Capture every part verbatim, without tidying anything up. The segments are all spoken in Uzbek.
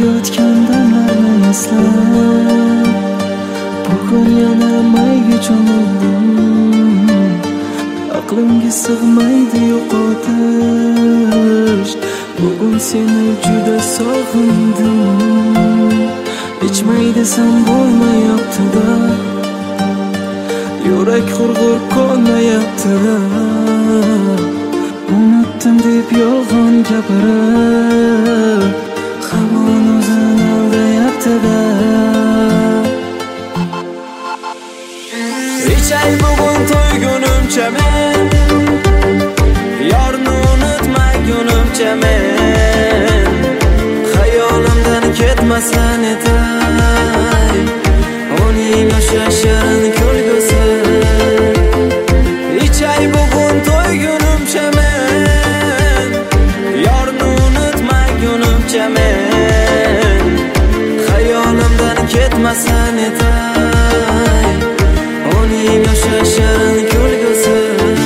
birga o'tgan damlarni eslab, bugun yana mayga cho'mildim. Aqlimga sig'maydi yo'qotish, bugun seni juda sog'indim. Ichmay desam bo'lmayapti-da, yurak qurg'ur qolmayapti-da. Unutdim deb yolg'on gapirib, hamon o'zini aldayapti-da. Ichay bugun to'ygunimcha men, yorni unutmagunimcha men, xayolimdan ketmasan etay uning o'sha shirin kulgusi. Ichay bugun to'ygunimcha men, yorni unutmagunimcha men, xayolimdan ketmasan etay uning o'sha shirin kulgusi.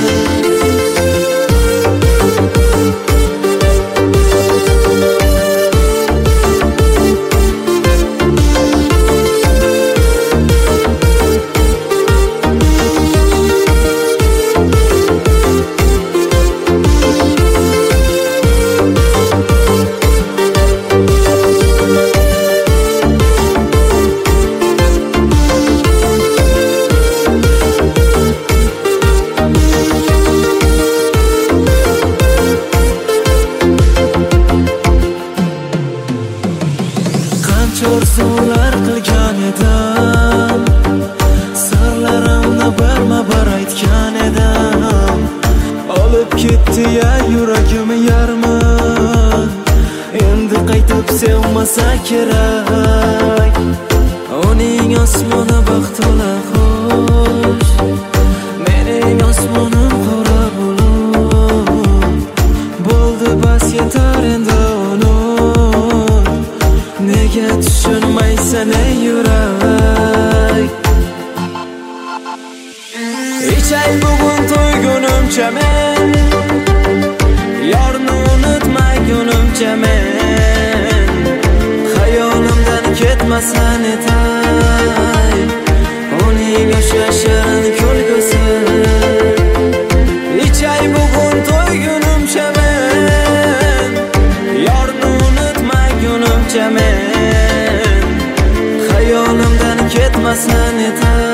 Orzular qilgan edim, sirlarimni barma-bir aytgan edim. Olib ketdi ya yuragim yarmi, endi qaytib sevmasa kerak. Uning osmoni baxtli xo'sh, mening osmonim qora bulut. Bo'ldi bas yetar endi unut, nega tushunmaysan ey yurak? Ichay bugun to'ygunimcha men, yorni unutmagunimcha men, xayolimdan ketmasan etay uning o'sha shirin kulgusi. Ichay bugun to'ygunimcha men, yorni unutmagunimcha men, xayolimdan ketmasan etay